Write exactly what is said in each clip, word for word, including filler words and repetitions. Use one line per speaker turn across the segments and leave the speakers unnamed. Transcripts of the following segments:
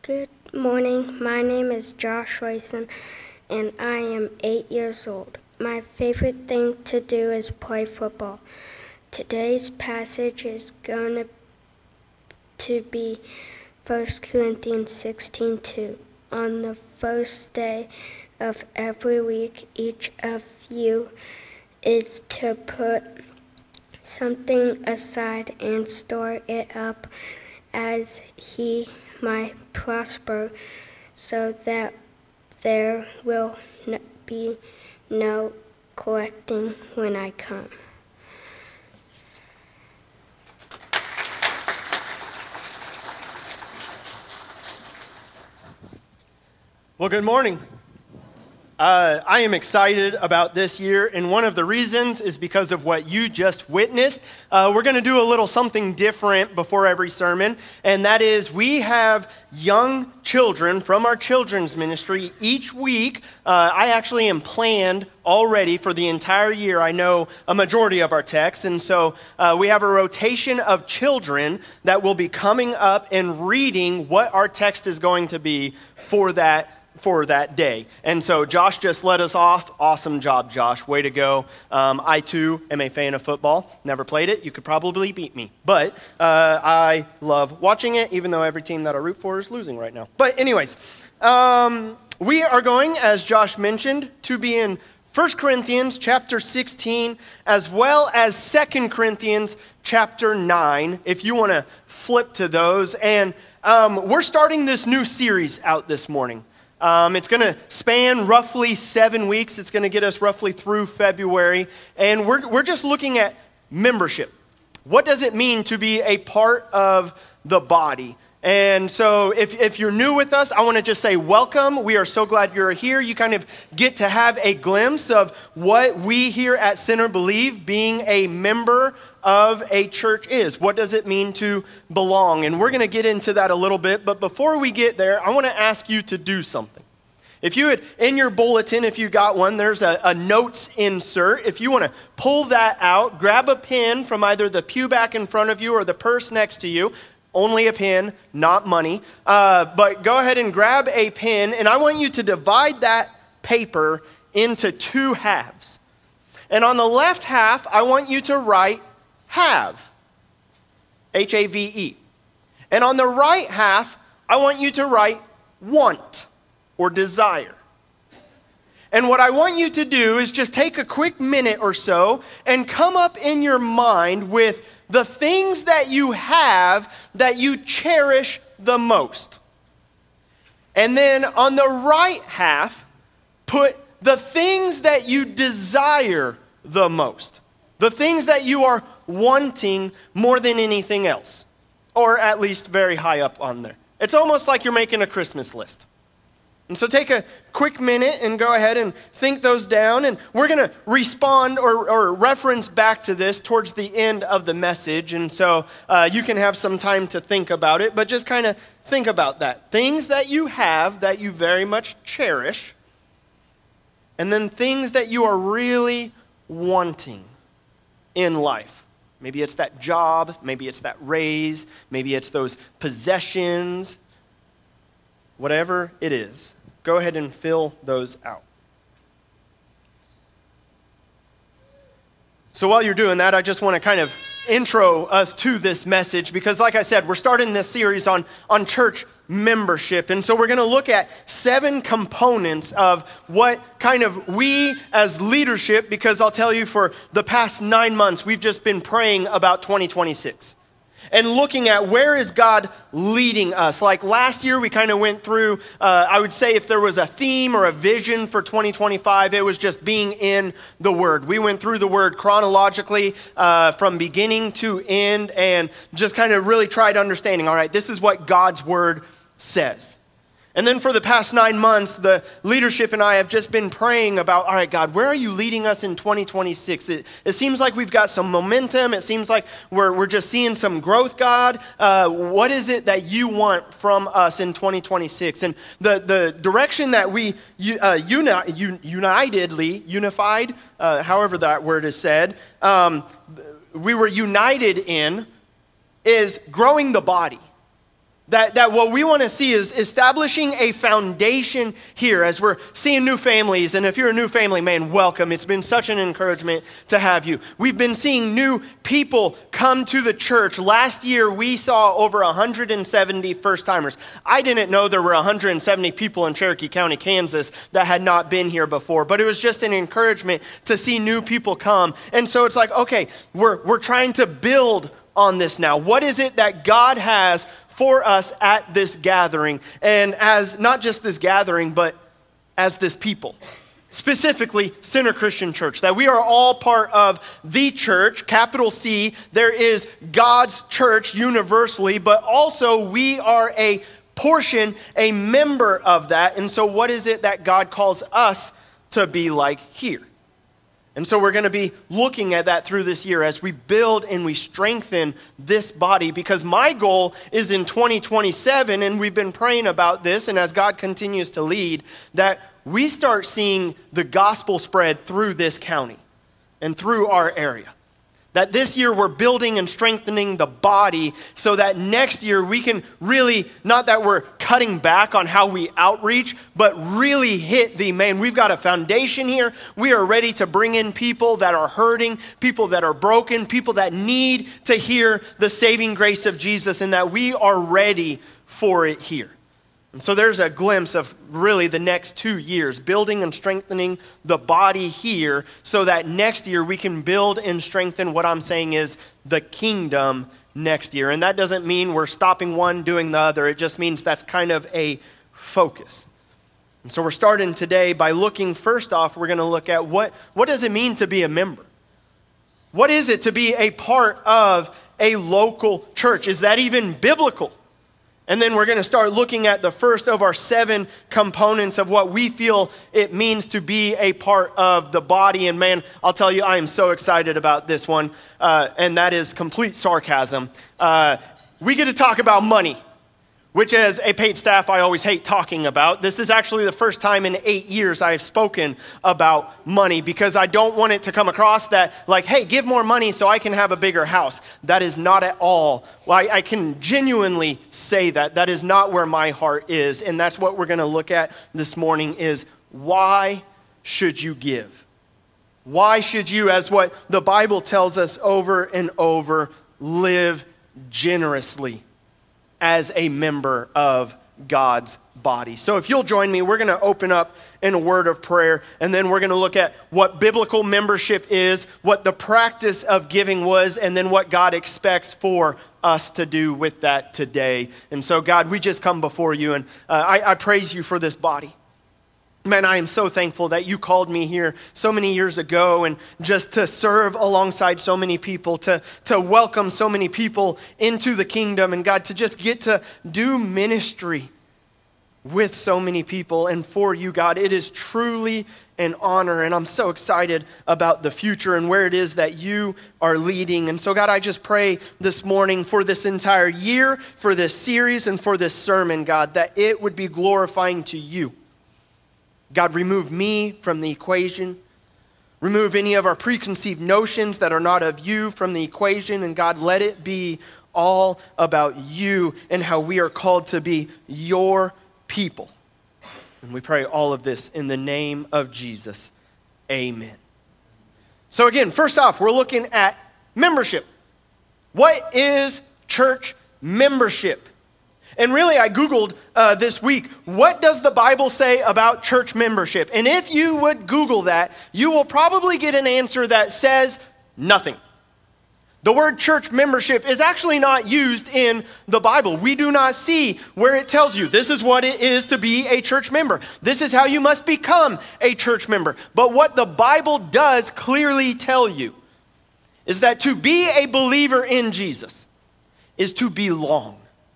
Good morning. My name is Josh Rayson, and I am eight years old. My favorite thing to do is play football. Today's passage is going to, to be First Corinthians sixteen two. On the first day of every week, each of you is to put something aside and store it up as he might prosper, so that there will be no collecting when I come.
Well, good morning. Uh, I am excited about this year, and one of the reasons is because of what you just witnessed. Uh, we're going to do a little something different before every sermon, and that is we have young children from our children's ministry each week. Uh, I actually am planned already for the entire year. I know a majority of our texts, and so uh, we have a rotation of children that will be coming up and reading what our text is going to be for that for that day. And so Josh just let us off. Awesome job, Josh. Way to go. Um, I, too, am a fan of football. Never played it. You could probably beat me. But uh, I love watching it, even though every team that I root for is losing right now. But anyways, um, we are going, as Josh mentioned, to be in First Corinthians chapter sixteen, as well as Second Corinthians chapter nine, if you want to flip to those. And um, we're starting this new series out this morning. Um, it's going to span roughly seven weeks. It's going to get us roughly through February. And we're we're just looking at membership. What does it mean to be a part of the body? And so if, if you're new with us, I want to just say welcome. We are so glad you're here. You kind of get to have a glimpse of what we here at Center Believe being a member of a church is. What does it mean to belong? And we're going to get into that a little bit. But before we get there, I want to ask you to do something. If you had, in your bulletin, if you got one, there's a, a notes insert. If you want to pull that out, grab a pen from either the pew back in front of you or the purse next to you. Only a pen, not money. Uh, but go ahead and grab a pen, and I want you to divide that paper into two halves. And on the left half, I want you to write have, H A V E. And on the right half, I want you to write want, or desire. And what I want you to do is just take a quick minute or so and come up in your mind with the things that you have that you cherish the most. And then on the right half, put the things that you desire the most. The things that you are wanting more than anything else. Or at least very high up on there. It's almost like you're making a Christmas list. And so take a quick minute and go ahead and think those down. And we're going to respond or, or reference back to this towards the end of the message. And so uh, you can have some time to think about it. But just kind of think about that. Things that you have that you very much cherish. And then things that you are really wanting in life. Maybe it's that job. Maybe it's that raise. Maybe it's those possessions. Whatever it is, go ahead and fill those out. So while you're doing that, I just want to kind of intro us to this message because, like I said, we're starting this series on, on church membership. And so we're going to look at seven components of what kind of we as leadership, because I'll tell you for the past nine months, we've just been praying about twenty twenty-six. And looking at where is God leading us. Like last year, we kind of went through, uh, I would say if there was a theme or a vision for twenty twenty-five, it was just being in the Word. We went through the Word chronologically uh, from beginning to end and just kind of really tried understanding, all right, this is what God's Word says. And then for the past nine months, the leadership and I have just been praying about, all right, God, where are you leading us in twenty twenty-six? It, it seems like we've got some momentum. It seems like we're, we're just seeing some growth, God. Uh, what is it that you want from us in twenty twenty-six? And the, the direction that we uh, uni, unitedly, unified, uh, however that word is said, um, we were united in is growing the body. That, that what we want to see is establishing a foundation here as we're seeing new families. And if you're a new family, man, welcome. It's been such an encouragement to have you. We've been seeing new people come to the church. Last year, we saw over one hundred seventy first-timers. I didn't know there were one hundred seventy people in Cherokee County, Kansas that had not been here before. But it was just an encouragement to see new people come. And so it's like, okay, we're, we're trying to build on this now. What is it that God has for us at this gathering, and as not just this gathering, but as this people, specifically Center Christian Church, that we are all part of the church, capital C. There is God's church universally, but also we are a portion, a member of that. And so what is it that God calls us to be like here? And so we're going to be looking at that through this year as we build and we strengthen this body, because my goal is in twenty twenty-seven, and we've been praying about this, and as God continues to lead, that we start seeing the gospel spread through this county and through our area. That this year we're building and strengthening the body so that next year we can really, not that we're cutting back on how we outreach, but really hit the, man, we've got a foundation here. We are ready to bring in people that are hurting, people that are broken, people that need to hear the saving grace of Jesus, and that we are ready for it here. And so there's a glimpse of really the next two years, building and strengthening the body here so that next year we can build and strengthen what I'm saying is the kingdom next year. And that doesn't mean we're stopping one, doing the other. It just means that's kind of a focus. And so we're starting today by looking, first off, we're going to look at what, what does it mean to be a member? What is it to be a part of a local church? Is that even biblical? And then we're going to start looking at the first of our seven components of what we feel it means to be a part of the body. And man, I'll tell you, I am so excited about this one. Uh, and that is complete sarcasm. Uh, we get to talk about money, which as a paid staff, I always hate talking about. This is actually the first time in eight years I've spoken about money, because I don't want it to come across that like, hey, give more money so I can have a bigger house. That is not at all. Well, I, I can genuinely say that. That is not where my heart is. And that's what we're going to look at this morning is, why should you give? Why should you, as what the Bible tells us over and over, live generously as a member of God's body? So if you'll join me, we're going to open up in a word of prayer, and then we're going to look at what biblical membership is, what the practice of giving was, and then what God expects for us to do with that today. And so God, we just come before you, and uh, I, I praise you for this body. Man, I am so thankful that you called me here so many years ago, and just to serve alongside so many people, to, to welcome so many people into the kingdom, and God, to just get to do ministry with so many people and for you, God. It is truly an honor, and I'm so excited about the future and where it is that you are leading. And so, God, I just pray this morning for this entire year, for this series, and for this sermon, God, that it would be glorifying to you. God, remove me from the equation. Remove any of our preconceived notions that are not of you from the equation. And God, let it be all about you and how we are called to be your people. And we pray all of this in the name of Jesus. Amen. So again, first off, we're looking at membership. What is church membership? And really, I Googled uh, this week, what does the Bible say about church membership? And if you would Google that, you will probably get an answer that says nothing. The word church membership is actually not used in the Bible. We do not see where it tells you this is what it is to be a church member. This is how you must become a church member. But what the Bible does clearly tell you is that to be a believer in Jesus is to belong.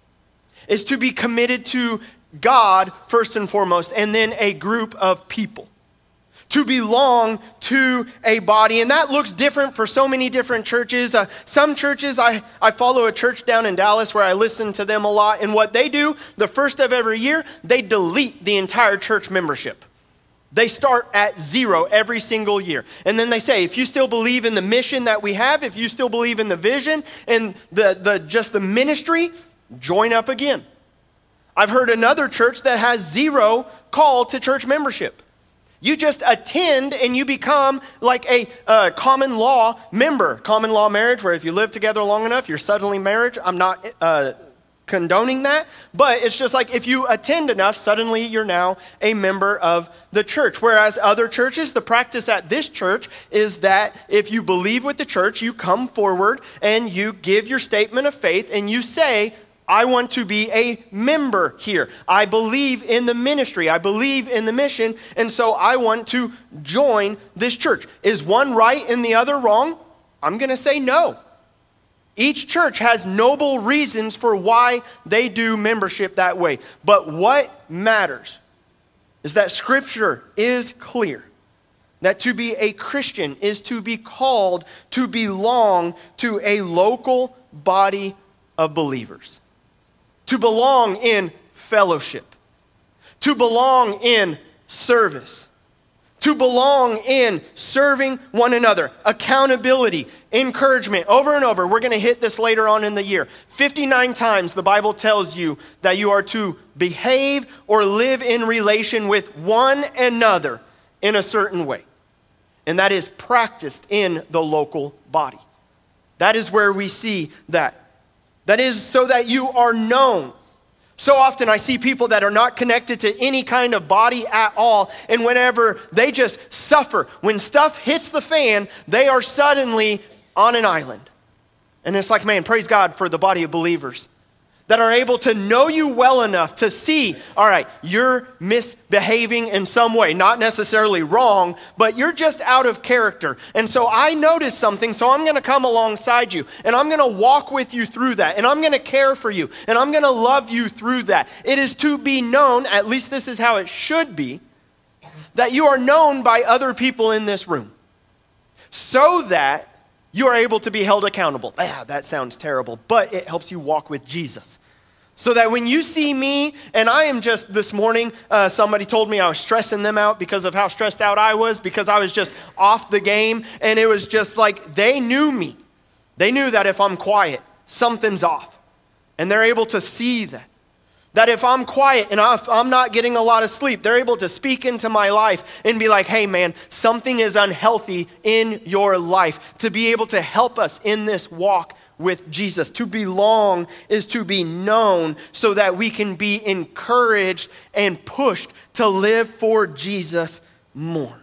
Is to be committed to God first and foremost, and then a group of people. To belong to a body. And that looks different for so many different churches. Uh, some churches, I, I follow a church down in Dallas where I listen to them a lot. And what they do, the first of every year, they delete the entire church membership. They start at zero every single year. And then they say, if you still believe in the mission that we have, if you still believe in the vision and the, the just the ministry, join up again. I've heard another church that has zero call to church membership. You just attend and you become like a uh, common law member. Common law marriage, where if you live together long enough, you're suddenly married. I'm not uh, condoning that, but it's just like if you attend enough, suddenly you're now a member of the church. Whereas other churches, the practice at this church is that if you believe with the church, you come forward and you give your statement of faith and you say, I want to be a member here. I believe in the ministry. I believe in the mission. And so I want to join this church. Is one right and the other wrong? I'm going to say no. Each church has noble reasons for why they do membership that way. But what matters is that Scripture is clear. That to be a Christian is to be called to belong to a local body of believers. To belong in fellowship, to belong in service, to belong in serving one another, accountability, encouragement. Over and over, we're going to hit this later on in the year. fifty-nine times the Bible tells you that you are to behave or live in relation with one another in a certain way. And that is practiced in the local body. That is where we see that. That is so that you are known. So often I see people that are not connected to any kind of body at all, and whenever they just suffer, when stuff hits the fan, they are suddenly on an island. And it's like, man, praise God for the body of believers that are able to know you well enough to see, all right, you're misbehaving in some way, not necessarily wrong, but you're just out of character. And so I noticed something, so I'm going to come alongside you, and I'm going to walk with you through that, and I'm going to care for you, and I'm going to love you through that. It is to be known, at least this is how it should be, that you are known by other people in this room, so that you are able to be held accountable. Ah, that sounds terrible, but it helps you walk with Jesus. So that when you see me, and I am just, this morning, uh, somebody told me I was stressing them out because of how stressed out I was, because I was just off the game, and it was just like, they knew me. They knew that if I'm quiet, something's off. And they're able to see that. That if I'm quiet and I'm not getting a lot of sleep, they're able to speak into my life and be like, hey man, something is unhealthy in your life. To be able to help us in this walk with Jesus. To belong is to be known so that we can be encouraged and pushed to live for Jesus more.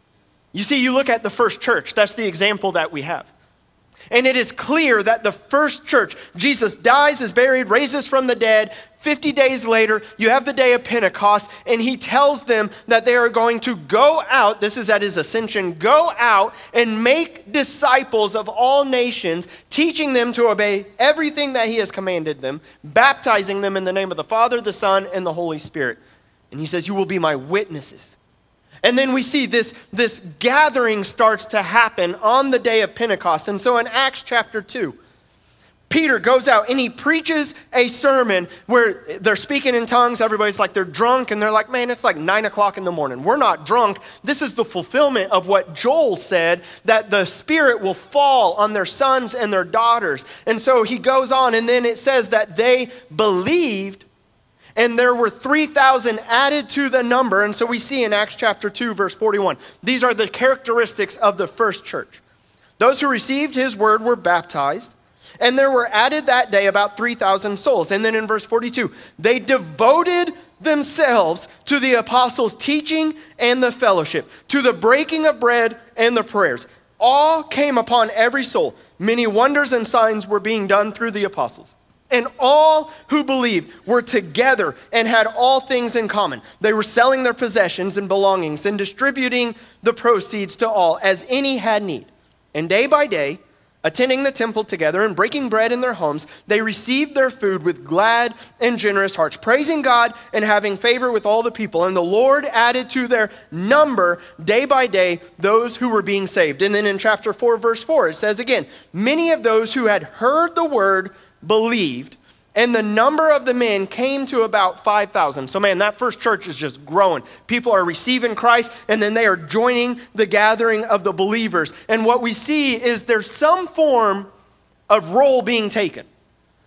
You see, you look at the first church, that's the example that we have. And it is clear that the first church, Jesus dies, is buried, raises from the dead. fifty days later, you have the day of Pentecost, and he tells them that they are going to go out, this is at his ascension, go out and make disciples of all nations, teaching them to obey everything that he has commanded them, baptizing them in the name of the Father, the Son, and the Holy Spirit. And he says, you will be my witnesses. And then we see this, this gathering starts to happen on the day of Pentecost. And so in Acts chapter two, Peter goes out and he preaches a sermon where they're speaking in tongues. Everybody's like they're drunk and they're like, man, it's like nine o'clock in the morning. We're not drunk. This is the fulfillment of what Joel said, that the Spirit will fall on their sons and their daughters. And so he goes on, and then it says that they believed, and there were three thousand added to the number. And so we see in Acts chapter two, verse forty-one, these are the characteristics of the first church. Those who received his word were baptized, and there were added that day about three thousand souls. And then in verse forty-two, they devoted themselves to the apostles' teaching and the fellowship, to the breaking of bread and the prayers. All came upon every soul. Many wonders and signs were being done through the apostles. And all who believed were together and had all things in common. They were selling their possessions and belongings and distributing the proceeds to all as any had need. And day by day, attending the temple together and breaking bread in their homes, they received their food with glad and generous hearts, praising God and having favor with all the people. And the Lord added to their number day by day those who were being saved. And then in chapter four, verse four, it says again, many of those who had heard the word believed, and the number of the men came to about five thousand. So man, that first church is just growing. People are receiving Christ, and then they are joining the gathering of the believers. And what we see is there's some form of role being taken.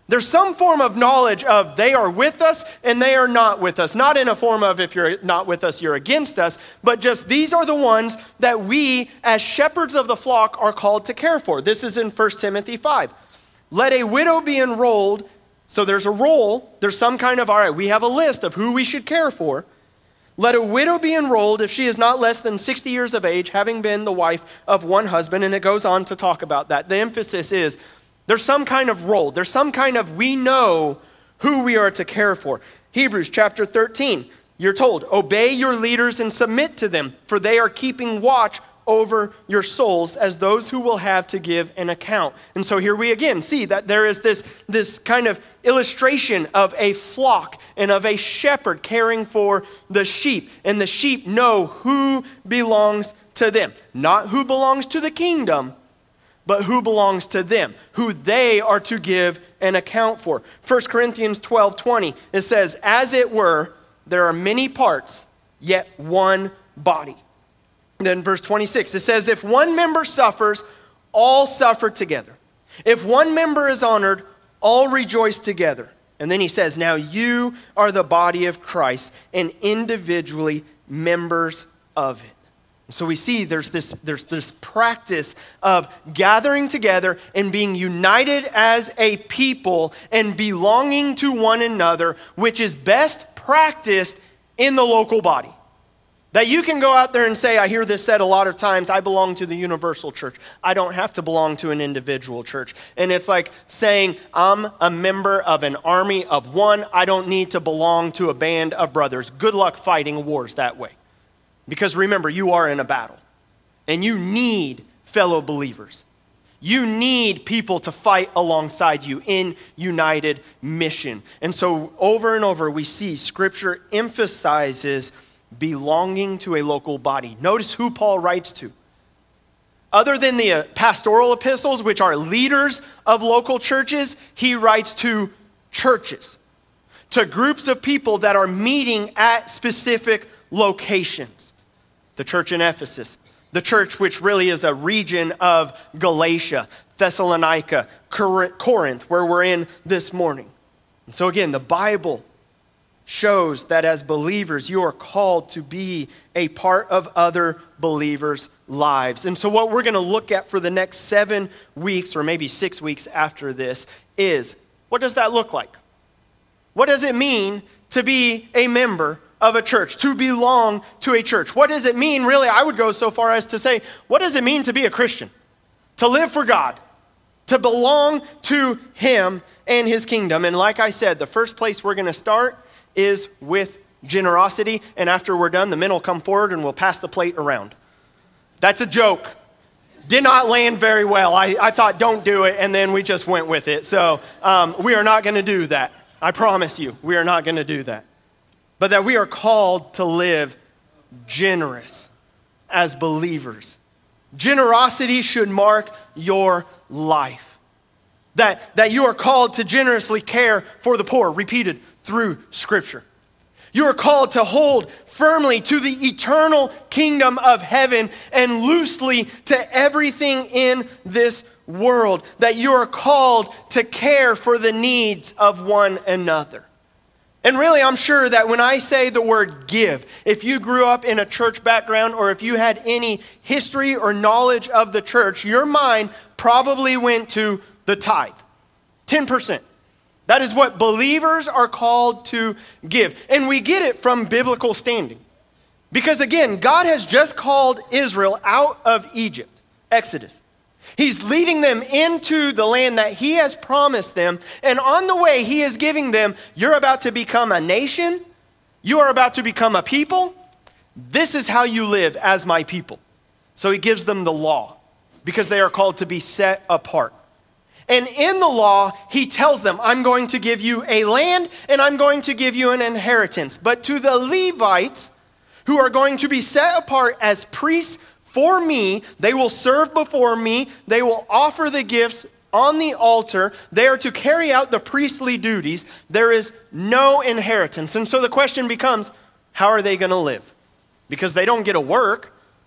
There's some form of knowledge of they are with us and they are not with us. Not in a form of if you're not with us, you're against us, but just these are the ones that we as shepherds of the flock are called to care for. This is in First Timothy five. Let a widow be enrolled. So there's a role, there's some kind of, all right, we have a list of who we should care for. Let a widow be enrolled if she is not less than sixty years of age, having been the wife of one husband. And it goes on to talk about that. The emphasis is there's some kind of role. There's some kind of, we know who we are to care for. Hebrews chapter thirteen, you're told, obey your leaders and submit to them, for they are keeping watch over your souls as those who will have to give an account. And so here we again see that there is this, this kind of illustration of a flock and of a shepherd caring for the sheep. And the sheep know who belongs to them. Not who belongs to the kingdom, but who belongs to them, who they are to give an account for. First Corinthians twelve twenty, it says, as it were, there are many parts, yet one body. Then verse twenty-six, it says, if one member suffers, all suffer together. If one member is honored, all rejoice together. And then he says, now you are the body of Christ and individually members of it. So we see there's this, there's this practice of gathering together and being united as a people and belonging to one another, which is best practiced in the local body. That you can go out there and say, I hear this said a lot of times, I belong to the universal church. I don't have to belong to an individual church. And it's like saying, I'm a member of an army of one. I don't need to belong to a band of brothers. Good luck fighting wars that way. Because remember, you are in a battle. And you need fellow believers. You need people to fight alongside you in united mission. And so over and over we see Scripture emphasizes belonging to a local body. Notice who Paul writes to. Other than the uh, pastoral epistles, which are leaders of local churches, he writes to churches, to groups of people that are meeting at specific locations. The church in Ephesus, the church which really is a region of Galatia, Thessalonica, Corinth, where we're in this morning. And so again, the Bible shows that as believers, you are called to be a part of other believers' lives. And so what we're going to look at for the next seven weeks, or maybe six weeks after this, is what does that look like? What does it mean to be a member of a church, to belong to a church? What does it mean, really, I would go so far as to say, what does it mean to be a Christian? To live for God, to belong to Him and His kingdom. And like I said, the first place we're going to start is with generosity, and after we're done, the men will come forward and we'll pass the plate around. That's a joke. Did not land very well. I, I thought don't do it, and then we just went with it. So um, we are not going to do that. I promise you, we are not going to do that. But that we are called to live generous as believers. Generosity should mark your life. That, that you are called to generously care for the poor, repeated through Scripture. You are called to hold firmly to the eternal kingdom of heaven and loosely to everything in this world. That you are called to care for the needs of one another. And really, I'm sure that when I say the word give, if you grew up in a church background or if you had any history or knowledge of the church, your mind probably went to the tithe, ten percent. That is what believers are called to give. And we get it from biblical standing. Because again, God has just called Israel out of Egypt, Exodus. He's leading them into the land that He has promised them. And on the way, He is giving them, you're about to become a nation. You are about to become a people. This is how you live as my people. So He gives them the law because they are called to be set apart. And in the law, He tells them, I'm going to give you a land and I'm going to give you an inheritance. But to the Levites, who are going to be set apart as priests for me, they will serve before me, they will offer the gifts on the altar, they are to carry out the priestly duties. There is no inheritance. And so the question becomes, how are they going to live? Because they don't get to work.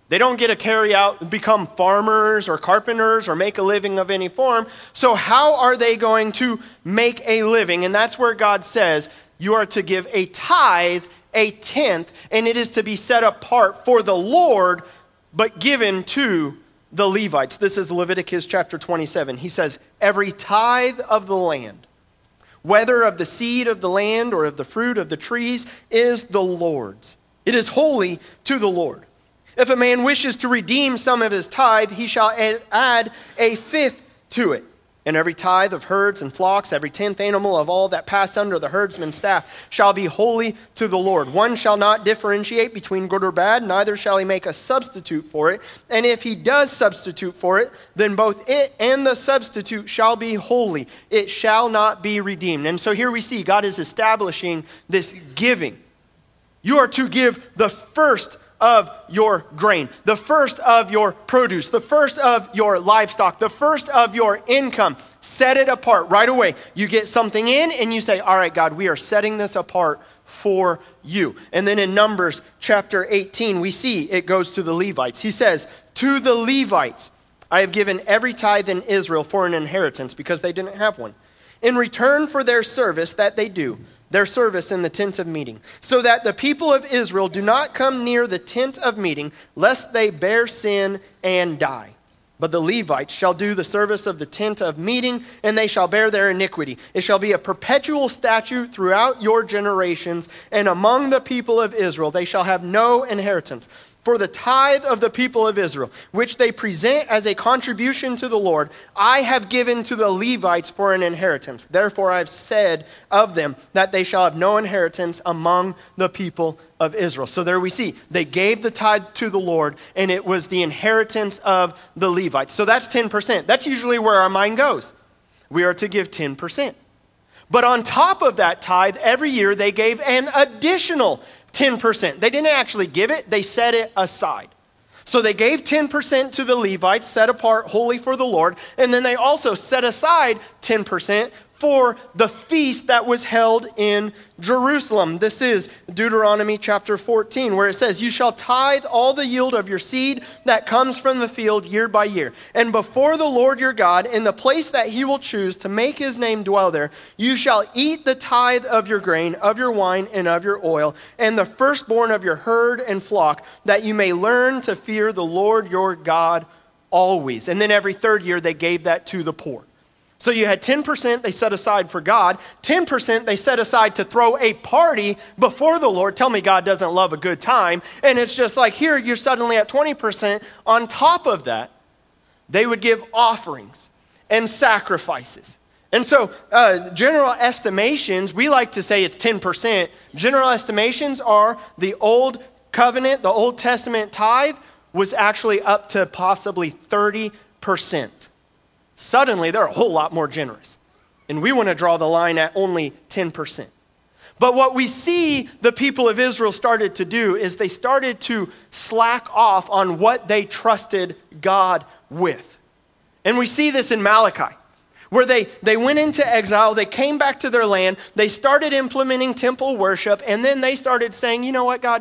They don't get to carry out, become farmers or carpenters or make a living of any form. So how are they going to make a living? And that's where God says you are to give a tithe, a tenth, and it is to be set apart for the Lord, but given to the Levites. This is Leviticus chapter twenty-seven. He says, every tithe of the land, whether of the seed of the land or of the fruit of the trees, is the Lord's. It is holy to the Lord. If a man wishes to redeem some of his tithe, he shall add a fifth to it. And every tithe of herds and flocks, every tenth animal of all that pass under the herdsman's staff, shall be holy to the Lord. One shall not differentiate between good or bad, neither shall he make a substitute for it. And if he does substitute for it, then both it and the substitute shall be holy. It shall not be redeemed. And so here we see God is establishing this giving. You are to give the first of your grain, the first of your produce, the first of your livestock, the first of your income. Set it apart right away. You get something in and you say, all right, God, we are setting this apart for you. And then in Numbers chapter eighteen, we see it goes to the Levites. He says, to the Levites, I have given every tithe in Israel for an inheritance because they didn't have one. In return for their service that they do, their service in the tent of meeting, so that the people of Israel do not come near the tent of meeting, lest they bear sin and die. But the Levites shall do the service of the tent of meeting, and they shall bear their iniquity. It shall be a perpetual statute throughout your generations, and among the people of Israel they shall have no inheritance. For the tithe of the people of Israel, which they present as a contribution to the Lord, I have given to the Levites for an inheritance. Therefore I have said of them that they shall have no inheritance among the people of Israel. So there we see, they gave the tithe to the Lord, and it was the inheritance of the Levites. So that's ten percent. That's usually where our mind goes. We are to give ten percent. But on top of that tithe, every year they gave an additional ten percent. They didn't actually give it, they set it aside. So they gave ten percent to the Levites, set apart wholly for the Lord, and then they also set aside ten percent for the feast that was held in Jerusalem. This is Deuteronomy chapter fourteen, where it says, you shall tithe all the yield of your seed that comes from the field year by year. And before the Lord your God, in the place that he will choose to make his name dwell there, you shall eat the tithe of your grain, of your wine, and of your oil, and the firstborn of your herd and flock, that you may learn to fear the Lord your God always. And then every third year they gave that to the poor. So you had ten percent they set aside for God, ten percent they set aside to throw a party before the Lord. Tell me God doesn't love a good time. And it's just like here, you're suddenly at twenty percent. On top of that, they would give offerings and sacrifices. And so uh, general estimations, we like to say it's ten percent. General estimations are the old covenant, the Old Testament tithe was actually up to possibly thirty percent. Suddenly, they're a whole lot more generous. And we want to draw the line at only ten percent. But what we see the people of Israel started to do is they started to slack off on what they trusted God with. And we see this in Malachi, where they, they went into exile, they came back to their land, they started implementing temple worship, and then they started saying, you know what, God,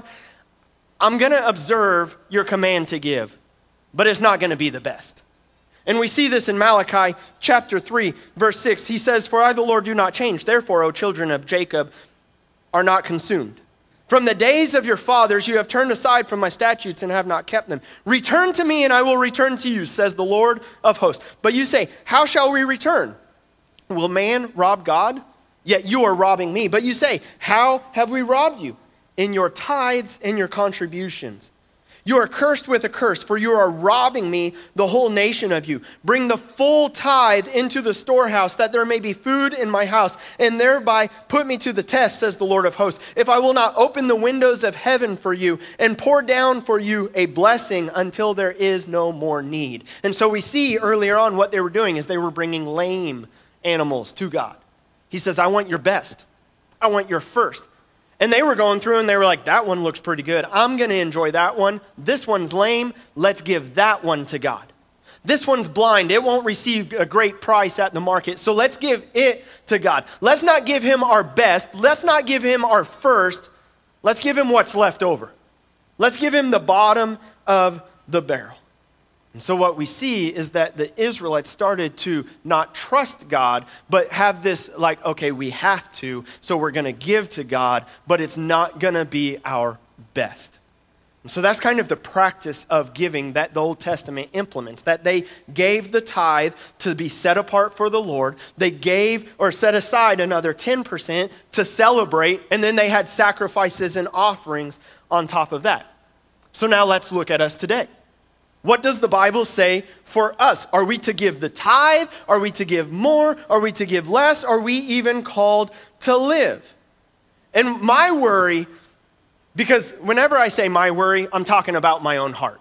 I'm going to observe your command to give, but it's not going to be the best. And we see this in Malachi chapter three, verse six. He says, for I, the Lord, do not change. Therefore, O children of Jacob, are not consumed. From the days of your fathers, you have turned aside from my statutes and have not kept them. Return to me and I will return to you, says the Lord of hosts. But you say, how shall we return? Will man rob God? Yet you are robbing me. But you say, how have we robbed you? In your tithes and your contributions. You are cursed with a curse, for you are robbing me, the whole nation of you. Bring the full tithe into the storehouse, that there may be food in my house, and thereby put me to the test, says the Lord of hosts, if I will not open the windows of heaven for you and pour down for you a blessing until there is no more need. And so we see earlier on what they were doing is they were bringing lame animals to God. He says, I want your best. I want your first. And they were going through and they were like, that one looks pretty good. I'm going to enjoy that one. This one's lame. Let's give that one to God. This one's blind. It won't receive a great price at the market. So let's give it to God. Let's not give him our best. Let's not give him our first. Let's give him what's left over. Let's give him the bottom of the barrel. And so what we see is that the Israelites started to not trust God, but have this like, okay, we have to, so we're going to give to God, but it's not going to be our best. And so that's kind of the practice of giving that the Old Testament implements, that they gave the tithe to be set apart for the Lord. They gave or set aside another ten percent to celebrate, and then they had sacrifices and offerings on top of that. So now let's look at us today. What does the Bible say for us? Are we to give the tithe? Are we to give more? Are we to give less? Are we even called to live? And my worry, because whenever I say my worry, I'm talking about my own heart,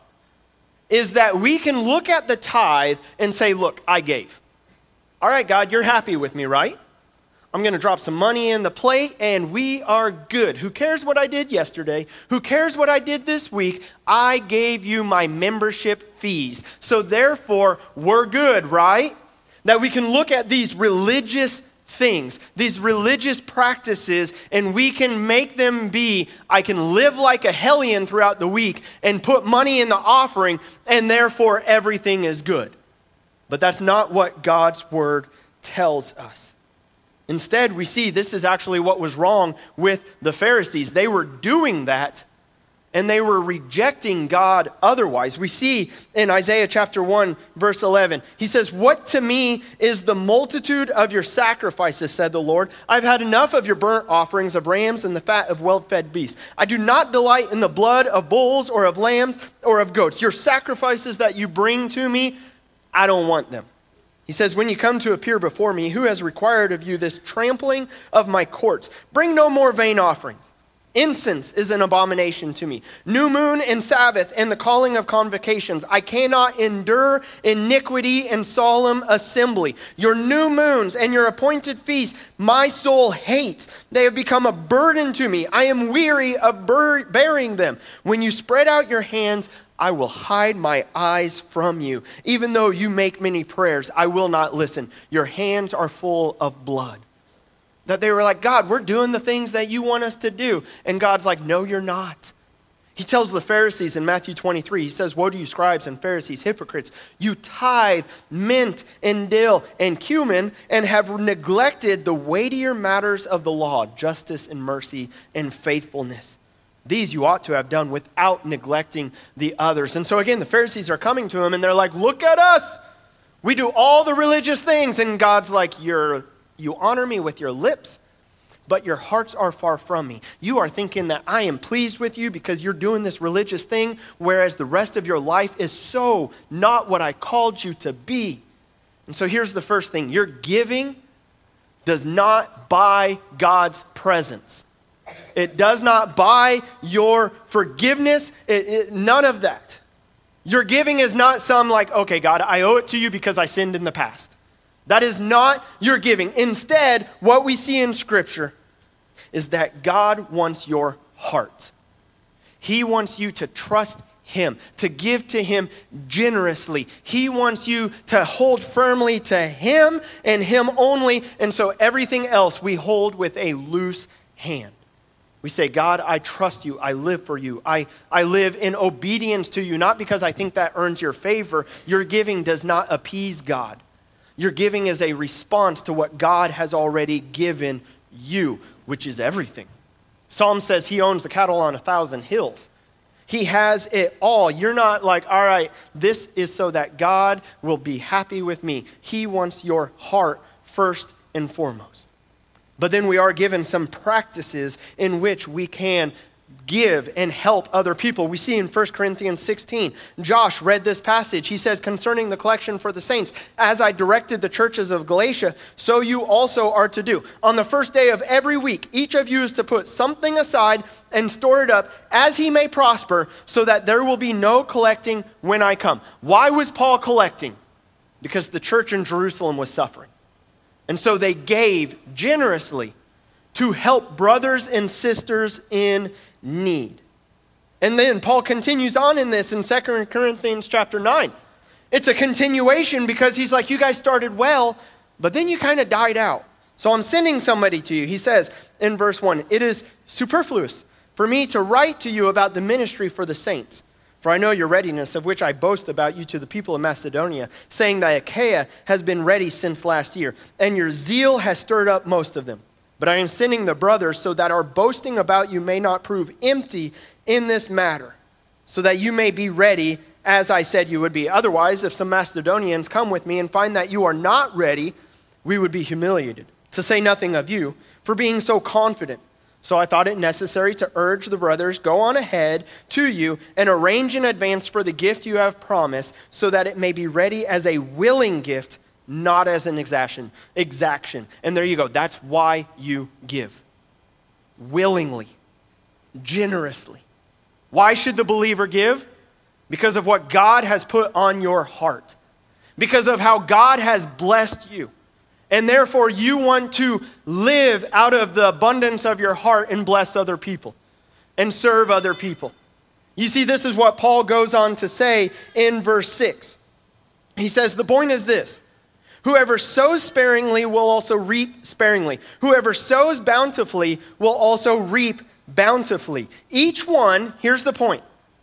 is that we can look at the tithe and say, look, I gave. All right, God, you're happy with me, right? I'm going to drop some money in the plate and we are good. Who cares what I did yesterday? Who cares what I did this week? I gave you my membership fees. So therefore, we're good, right? That we can look at these religious things, these religious practices, and we can make them be, I can live like a hellion throughout the week and put money in the offering, and therefore everything is good. But that's not what God's word tells us. Instead, we see this is actually what was wrong with the Pharisees. They were doing that, and they were rejecting God otherwise. We see in Isaiah chapter one, verse eleven, he says, "What to me is the multitude of your sacrifices, said the Lord. I've had enough of your burnt offerings of rams and the fat of well-fed beasts. I do not delight in the blood of bulls or of lambs or of goats. Your sacrifices that you bring to me, I don't want them." He says, "When you come to appear before me, who has required of you this trampling of my courts? Bring no more vain offerings. Incense is an abomination to me. New moon and Sabbath and the calling of convocations. I cannot endure iniquity and solemn assembly. Your new moons and your appointed feasts, my soul hates. They have become a burden to me. I am weary of bur- bearing them. When you spread out your hands, I will hide my eyes from you. Even though you make many prayers, I will not listen. Your hands are full of blood." That they were like, God, we're doing the things that you want us to do. And God's like, no, you're not. He tells the Pharisees in Matthew twenty-three, he says, "Woe to you, scribes and Pharisees, hypocrites! You tithe mint and dill and cumin and have neglected the weightier matters of the law, justice and mercy and faithfulness. These you ought to have done without neglecting the others." And so again, the Pharisees are coming to him and they're like, look at us. We do all the religious things. And God's like, You're, you honor me with your lips, but your hearts are far from me. You are thinking that I am pleased with you because you're doing this religious thing, whereas the rest of your life is so not what I called you to be. And so here's the first thing. Your giving does not buy God's presence. It does not buy your forgiveness. It, it, none of that. Your giving is not some like, okay, God, I owe it to you because I sinned in the past. That is not your giving. Instead, what we see in Scripture is that God wants your heart. He wants you to trust Him, to give to Him generously. He wants you to hold firmly to Him and Him only. And so everything else we hold with a loose hand. We say, God, I trust you. I live for you. I, I live in obedience to you, not because I think that earns your favor. Your giving does not appease God. Your giving is a response to what God has already given you, which is everything. Psalm says he owns the cattle on a thousand hills. He has it all. You're not like, all right, this is so that God will be happy with me. He wants your heart first and foremost. But then we are given some practices in which we can give and help other people. We see in First Corinthians sixteen, Josh read this passage. He says, concerning the collection for the saints, as I directed the churches of Galatia, so you also are to do. On the first day of every week, each of you is to put something aside and store it up as he may prosper, so that there will be no collecting when I come. Why was Paul collecting? Because the church in Jerusalem was suffering. And so they gave generously to help brothers and sisters in need. And then Paul continues on in this in Second Corinthians chapter nine. It's a continuation because he's like, you guys started well, but then you kind of died out. So I'm sending somebody to you. He says in verse one, it is superfluous for me to write to you about the ministry for the saints. For I know your readiness, of which I boast about you to the people of Macedonia, saying that Achaia has been ready since last year, and your zeal has stirred up most of them. But I am sending the brothers so that our boasting about you may not prove empty in this matter, so that you may be ready as I said you would be. Otherwise, if some Macedonians come with me and find that you are not ready, we would be humiliated, to say nothing of you, for being so confident. So I thought it necessary to urge the brothers, go on ahead to you and arrange in advance for the gift you have promised, so that it may be ready as a willing gift, not as an exaction. Exaction. And there you go. That's why you give. Willingly. Generously. Why should the believer give? Because of what God has put on your heart. Because of how God has blessed you. And therefore, you want to live out of the abundance of your heart and bless other people and serve other people. You see, this is what Paul goes on to say in verse six. He says, the point is this: whoever sows sparingly will also reap sparingly. Whoever sows bountifully will also reap bountifully. Each one, here's the point,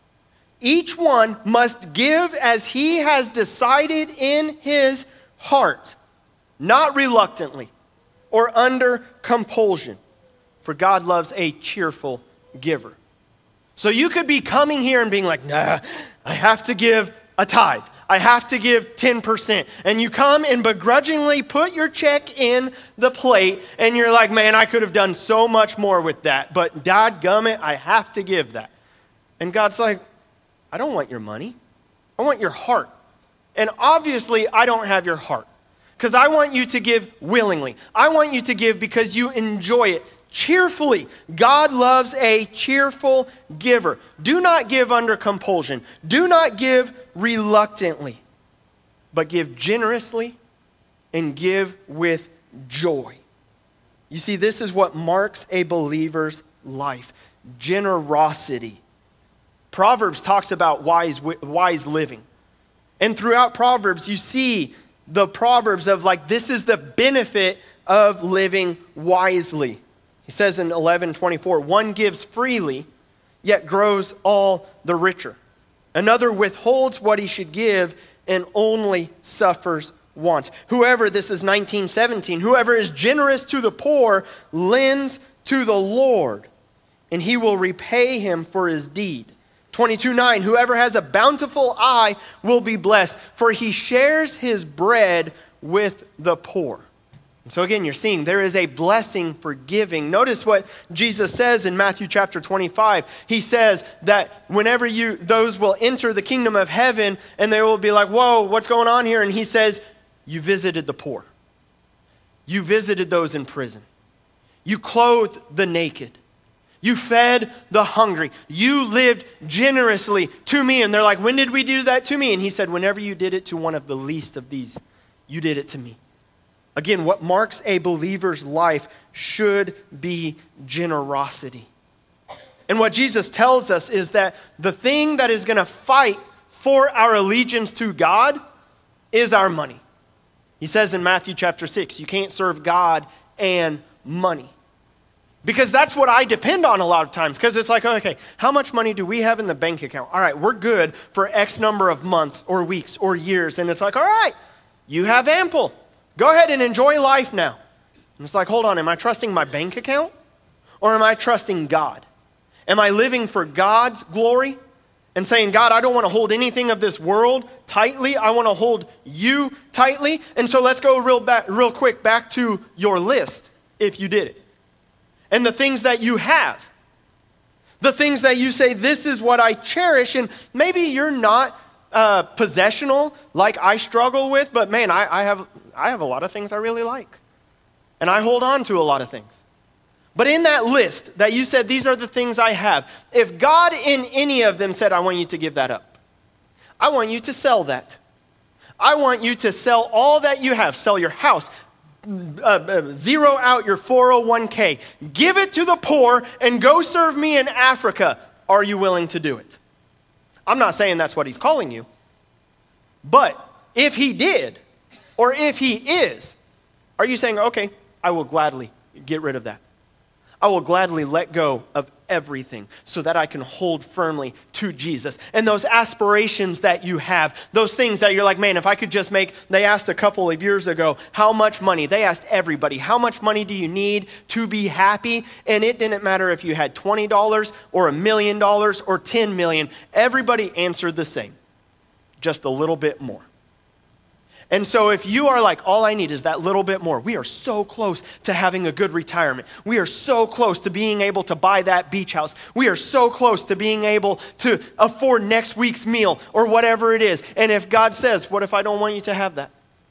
each one must give as he has decided in his heart, not reluctantly or under compulsion, for God loves a cheerful giver. So you could be coming here and being like, nah, I have to give a tithe. I have to give ten percent. And you come and begrudgingly put your check in the plate and you're like, man, I could have done so much more with that, but dadgummit, I have to give that. And God's like, I don't want your money. I want your heart. And obviously, I don't have your heart. Because I want you to give willingly. I want you to give because you enjoy it cheerfully. God loves a cheerful giver. Do not give under compulsion. Do not give reluctantly, but give generously and give with joy. You see, this is what marks a believer's life: generosity. Proverbs talks about wise, wise living. And throughout Proverbs, you see the proverbs of like, this is the benefit of living wisely. He says in eleven twenty-four, one gives freely, yet grows all the richer. Another withholds what he should give and only suffers want. Whoever, this is nineteen seventeen, whoever is generous to the poor lends to the Lord, and he will repay him for his deed. twenty-two nine, whoever has a bountiful eye will be blessed, for he shares his bread with the poor. And so again, you're seeing there is a blessing for giving. Notice what Jesus says in Matthew chapter twenty-five. He says that whenever you, those will enter the kingdom of heaven, and they will be like, whoa, what's going on here? And he says, you visited the poor. You visited those in prison. You clothed the naked. You fed the hungry. You lived generously to me. And they're like, when did we do that to me? And he said, whenever you did it to one of the least of these, you did it to me. Again, what marks a believer's life should be generosity. And what Jesus tells us is that the thing that is going to fight for our allegiance to God is our money. He says in Matthew chapter six, you can't serve God and money. Because that's what I depend on a lot of times. Because it's like, okay, how much money do we have in the bank account? All right, we're good for X number of months or weeks or years. And it's like, all right, you have ample. Go ahead and enjoy life now. And it's like, hold on, am I trusting my bank account? Or am I trusting God? Am I living for God's glory? And saying, God, I don't want to hold anything of this world tightly. I want to hold you tightly. And so let's go real back, real quick back to your list, if you did it. And the things that you have. The things that you say, this is what I cherish. And maybe you're not uh, possessional like I struggle with, but man, I, I have I have a lot of things I really like. And I hold on to a lot of things. But in that list that you said, these are the things I have, if God in any of them said, I want you to give that up, I want you to sell that. I want you to sell all that you have. Sell your house. Uh, uh, zero out your four oh one k. Give it to the poor and go serve me in Africa. Are you willing to do it? I'm not saying that's what he's calling you. But if he did, or if he is, are you saying, okay, I will gladly get rid of that? I will gladly let go of everything so that I can hold firmly to Jesus. And those aspirations that you have, those things that you're like, man, if I could just make, they asked a couple of years ago, how much money? They asked everybody, how much money do you need to be happy? And it didn't matter if you had twenty dollars or a million dollars or ten million. Everybody answered the same, just a little bit more. And so if you are like, all I need is that little bit more, we are so close to having a good retirement. We are so close to being able to buy that beach house. We are so close to being able to afford next week's meal or whatever it is. And if God says, what if I don't want you to have that?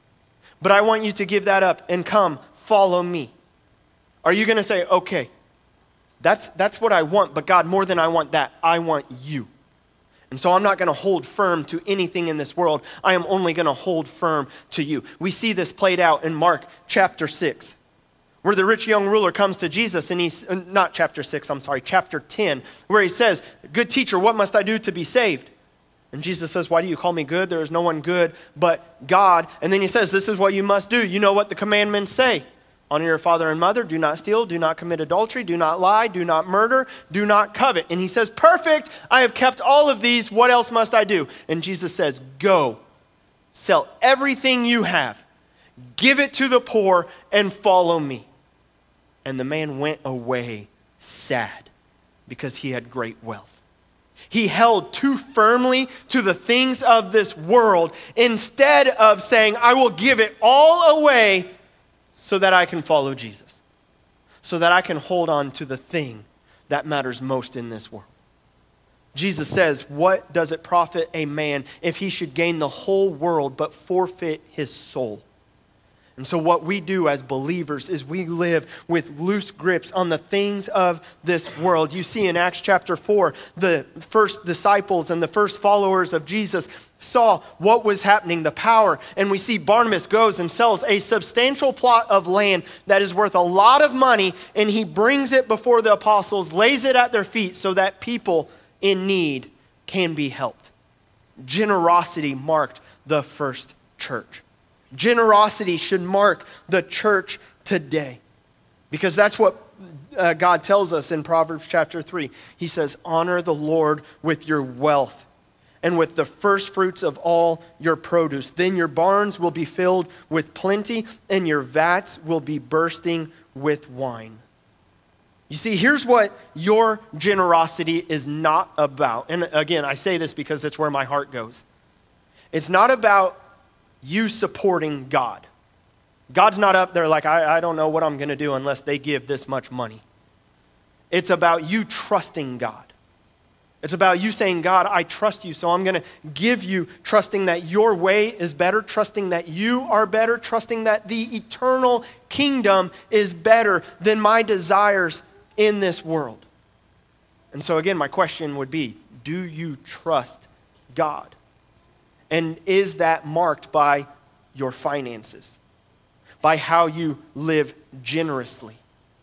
But I want you to give that up and come follow me. Are you going to say, okay, that's, that's what I want, but God, more than I want that, I want you. And so I'm not going to hold firm to anything in this world. I am only going to hold firm to you. We see this played out in Mark chapter six, where the rich young ruler comes to Jesus and he's, not chapter six, I'm sorry, chapter ten, where he says, good teacher, what must I do to be saved? And Jesus says, why do you call me good? There is no one good but God. And then he says, this is what you must do. You know what the commandments say. Honor your father and mother, do not steal, do not commit adultery, do not lie, do not murder, do not covet. And he says, perfect, I have kept all of these, what else must I do? And Jesus says, go, sell everything you have, give it to the poor, and follow me. And the man went away sad because he had great wealth. He held too firmly to the things of this world instead of saying, I will give it all away so that I can follow Jesus, so that I can hold on to the thing that matters most in this world. Jesus says, what does it profit a man if he should gain the whole world but forfeit his soul? And so what we do as believers is we live with loose grips on the things of this world. You see in Acts chapter four, the first disciples and the first followers of Jesus saw what was happening, the power. And we see Barnabas goes and sells a substantial plot of land that is worth a lot of money, and he brings it before the apostles, lays it at their feet so that people in need can be helped. Generosity marked the first church. Generosity should mark the church today, because that's what uh, God tells us in Proverbs chapter three. He says, honor the Lord with your wealth and with the first fruits of all your produce. Then your barns will be filled with plenty and your vats will be bursting with wine. You see, here's what your generosity is not about. And again, I say this because it's where my heart goes. It's not about you supporting God. God's not up there like, I, I don't know what I'm going to do unless they give this much money. It's about you trusting God. It's about you saying, God, I trust you, so I'm going to give you, trusting that your way is better, trusting that you are better, trusting that the eternal kingdom is better than my desires in this world. And so again, my question would be, do you trust God? And is that marked by your finances? By how you live generously?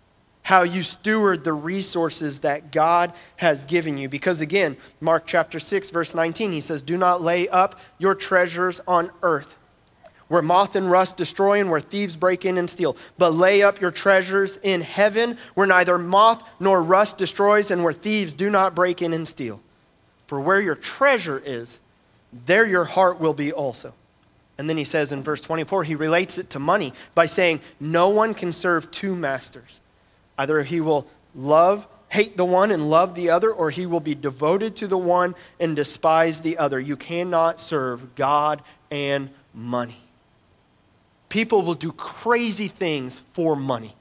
How you steward the resources that God has given you? Because again, Mark chapter six, verse nineteen, he says, do not lay up your treasures on earth, where moth and rust destroy and where thieves break in and steal. But lay up your treasures in heaven, where neither moth nor rust destroys and where thieves do not break in and steal. For where your treasure is, there your heart will be also. And then he says in verse twenty-four, he relates it to money by saying, no one can serve two masters. Either he will love, hate the one and love the other, or he will be devoted to the one and despise the other. You cannot serve God and money. People will do crazy things for money.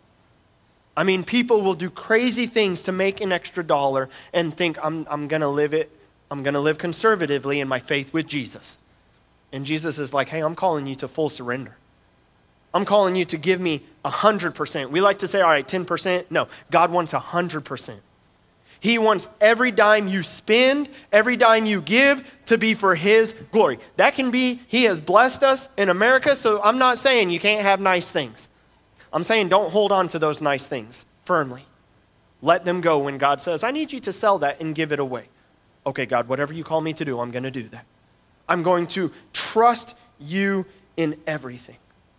I mean, people will do crazy things to make an extra dollar and think, I'm, I'm going to live it. I'm going to live conservatively in my faith with Jesus. And Jesus is like, hey, I'm calling you to full surrender. I'm calling you to give me one hundred percent. We like to say, all right, ten percent. No, God wants one hundred percent. He wants every dime you spend, every dime you give to be for his glory. That can be, he has blessed us in America, so I'm not saying you can't have nice things. I'm saying don't hold on to those nice things firmly. Let them go when God says, I need you to sell that and give it away. Okay, God, whatever you call me to do, I'm going to do that. I'm going to trust you in everything.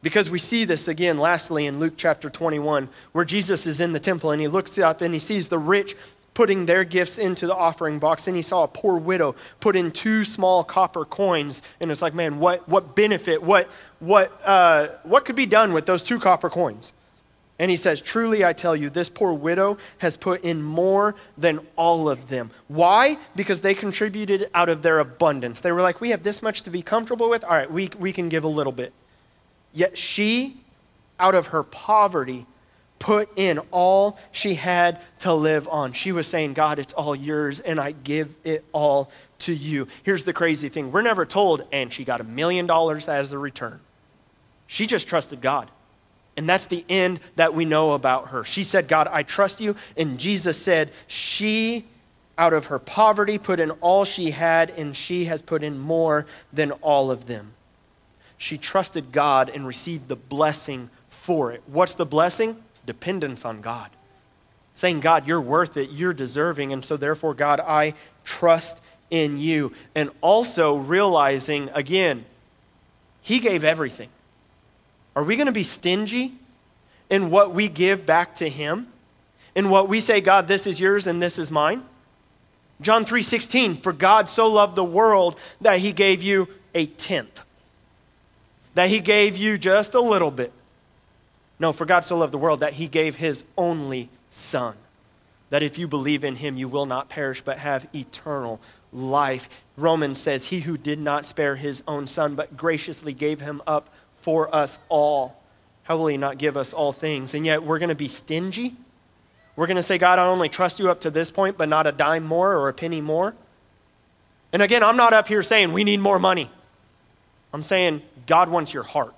Because we see this again, lastly, in Luke chapter twenty-one, where Jesus is in the temple and he looks up and he sees the rich putting their gifts into the offering box. And he saw a poor widow put in two small copper coins. And it's like, man, what what benefit, what what uh, what could be done with those two copper coins? And he says, truly I tell you, this poor widow has put in more than all of them. Why? Because they contributed out of their abundance. They were like, we have this much to be comfortable with. All right, we, we can give a little bit. Yet she, out of her poverty, put in all she had to live on. She was saying, God, it's all yours, and I give it all to you. Here's the crazy thing. We're never told, and she got a million dollars as a return. She just trusted God. And that's the end that we know about her. She said, God, I trust you. And Jesus said, she, out of her poverty, put in all she had, and she has put in more than all of them. She trusted God and received the blessing for it. What's the blessing? Dependence on God. Saying, God, you're worth it, you're deserving, and so therefore, God, I trust in you. And also realizing, again, he gave everything. Are we going to be stingy in what we give back to him? In what we say, God, this is yours and this is mine? John three sixteen, for God so loved the world that he gave you a tenth. That he gave you just a little bit. No, for God so loved the world that he gave his only son. That if you believe in him, you will not perish but have eternal life. Romans says, he who did not spare his own son but graciously gave him up for us all. How will he not give us all things? And yet we're going to be stingy. We're going to say, God, I only trust you up to this point, but not a dime more or a penny more. And again, I'm not up here saying we need more money. I'm saying God wants your heart.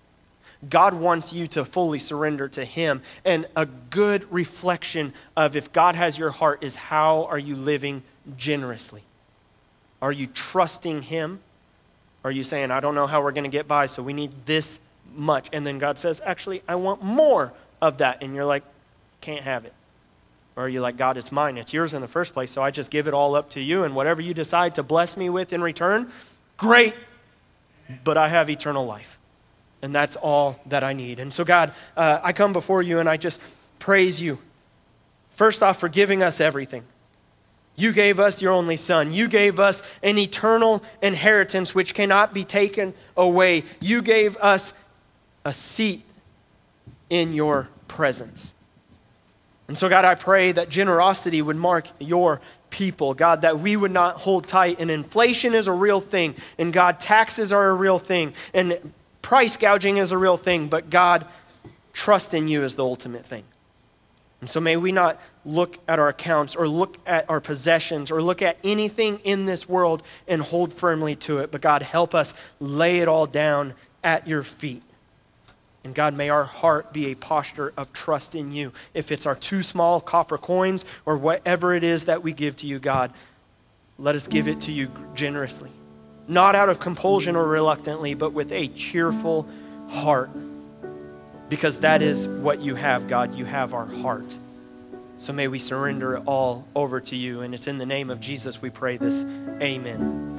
God wants you to fully surrender to him. And a good reflection of if God has your heart is how are you living generously? Are you trusting him? Are you saying, I don't know how we're going to get by, so we need this much? And then God says, actually, I want more of that. And you're like, can't have it. Or are you like, God, it's mine. It's yours in the first place, so I just give it all up to you. And whatever you decide to bless me with in return, great. But I have eternal life. And that's all that I need. And so, God, uh, I come before you and I just praise you. First off, for giving us everything. You gave us your only son. You gave us an eternal inheritance which cannot be taken away. You gave us a seat in your presence. And so, God, I pray that generosity would mark your people. God, that we would not hold tight. And inflation is a real thing. And God, taxes are a real thing. And price gouging is a real thing. But God, trust in you is the ultimate thing. And so may we not look at our accounts or look at our possessions or look at anything in this world and hold firmly to it. But God, help us lay it all down at your feet. And God, may our heart be a posture of trust in you. If it's our two small copper coins or whatever it is that we give to you, God, let us give it to you generously. Not out of compulsion or reluctantly, but with a cheerful heart. Because that is what you have, God. You have our heart. So may we surrender it all over to you. And it's in the name of Jesus we pray this. Amen.